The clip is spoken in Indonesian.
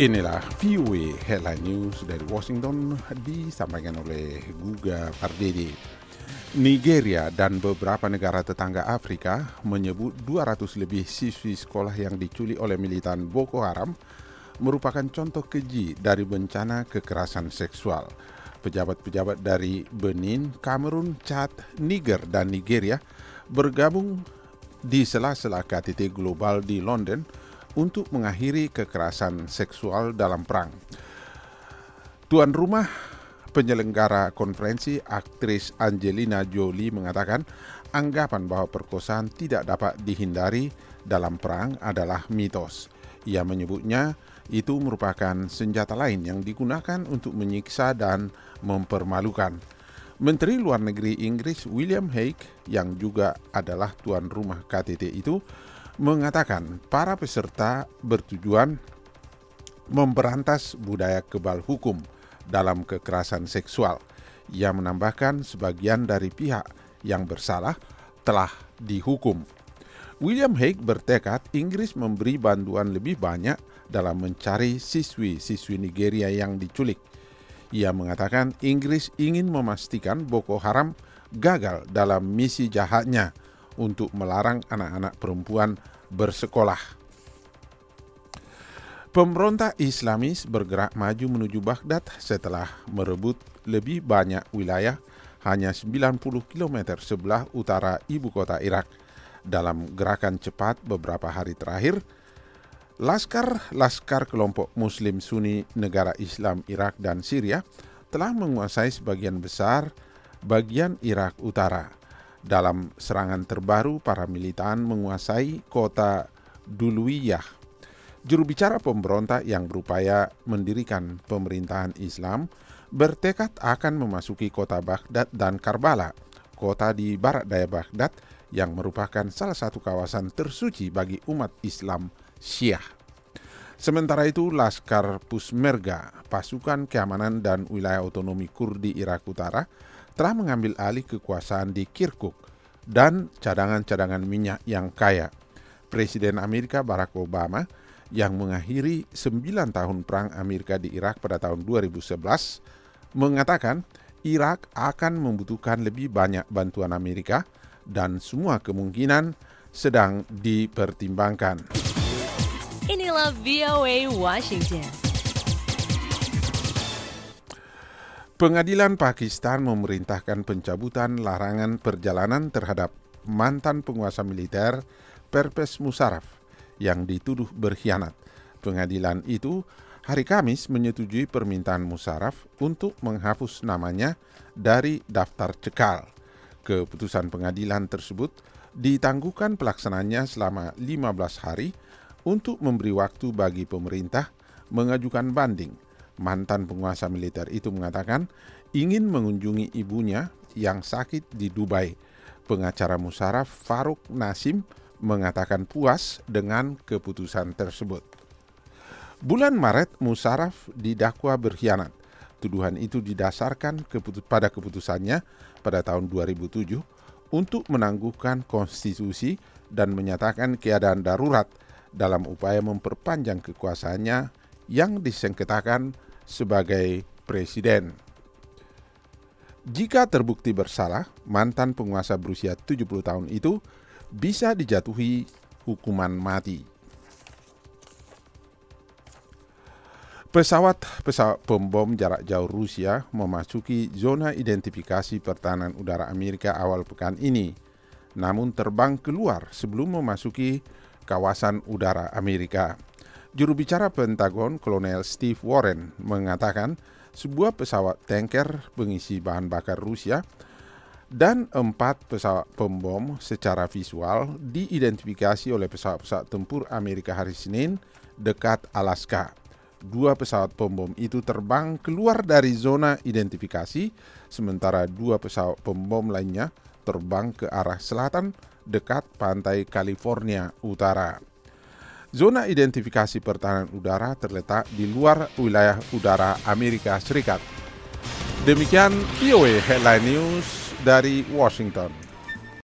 Inilah VOA Headline News dari Washington disampaikan oleh Guga Pardede. Nigeria dan beberapa negara tetangga Afrika menyebut 200 lebih siswi sekolah yang diculik oleh militan Boko Haram merupakan contoh keji dari bencana kekerasan seksual. Pejabat-pejabat dari Benin, Kamerun, Chad, Niger, dan Nigeria bergabung di sela-sela KTT Global di London untuk mengakhiri kekerasan seksual dalam perang. Tuan rumah penyelenggara konferensi, aktris Angelina Jolie, mengatakan anggapan bahwa perkosaan tidak dapat dihindari dalam perang adalah mitos. Ia menyebutnya itu merupakan senjata lain yang digunakan untuk menyiksa dan mempermalukan. Menteri Luar Negeri Inggris William Hague, yang juga adalah tuan rumah KTT itu, mengatakan para peserta bertujuan memberantas budaya kebal hukum dalam kekerasan seksual. Ia menambahkan sebagian dari pihak yang bersalah telah dihukum. William Hague bertekad Inggris memberi bantuan lebih banyak dalam mencari siswi-siswi Nigeria yang diculik. Ia mengatakan Inggris ingin memastikan Boko Haram gagal dalam misi jahatnya untuk melarang anak-anak perempuan bersekolah. Pemberontak Islamis bergerak maju menuju Baghdad setelah merebut lebih banyak wilayah hanya 90 km sebelah utara ibu kota Irak. Dalam gerakan cepat beberapa hari terakhir, laskar kelompok Muslim Sunni negara Islam Irak dan Syria telah menguasai sebagian besar bagian Irak Utara. Dalam serangan terbaru, para militan menguasai kota Duluiyah. Juru bicara pemberontak yang berupaya mendirikan pemerintahan Islam bertekad akan memasuki kota Baghdad dan Karbala, kota di barat daya Baghdad yang merupakan salah satu kawasan tersuci bagi umat Islam Syiah. Sementara itu, Laskar Pusmerga, pasukan keamanan dan wilayah otonomi Kurdi Irak Utara, telah mengambil alih kekuasaan di Kirkuk dan cadangan-cadangan minyak yang kaya. Presiden Amerika Barack Obama yang mengakhiri 9 tahun perang Amerika di Irak pada tahun 2011 mengatakan Irak akan membutuhkan lebih banyak bantuan Amerika dan semua kemungkinan sedang dipertimbangkan. Inilah VOA Washington. Pengadilan Pakistan memerintahkan pencabutan larangan perjalanan terhadap mantan penguasa militer Pervez Musharraf yang dituduh berkhianat. Pengadilan itu hari Kamis menyetujui permintaan Musharraf untuk menghapus namanya dari daftar cekal. Keputusan pengadilan tersebut ditangguhkan pelaksanaannya selama 15 hari untuk memberi waktu bagi pemerintah mengajukan banding. Mantan penguasa militer itu mengatakan ingin mengunjungi ibunya yang sakit di Dubai. Pengacara Musharraf, Farouk Nasim, mengatakan puas dengan keputusan tersebut. Bulan Maret, Musharraf didakwa berkhianat. Tuduhan itu didasarkan pada keputusannya pada tahun 2007 untuk menangguhkan konstitusi dan menyatakan keadaan darurat dalam upaya memperpanjang kekuasaannya yang disengketakan sebagai presiden. Jika terbukti bersalah, mantan penguasa berusia 70 tahun itu bisa dijatuhi hukuman mati. Pesawat pembom jarak jauh Rusia memasuki zona identifikasi pertahanan udara Amerika awal pekan ini, namun terbang keluar sebelum memasuki kawasan udara Amerika. Juru bicara Pentagon, Kolonel Steve Warren, mengatakan sebuah pesawat tanker pengisi bahan bakar Rusia dan 4 pesawat pembom secara visual diidentifikasi oleh pesawat-pesawat tempur Amerika hari Senin dekat Alaska. 2 pesawat pembom itu terbang keluar dari zona identifikasi, sementara 2 pesawat pembom lainnya terbang ke arah selatan dekat pantai California Utara. Zona identifikasi pertahanan udara terletak di luar wilayah udara Amerika Serikat. Demikian VOA Headline News dari Washington.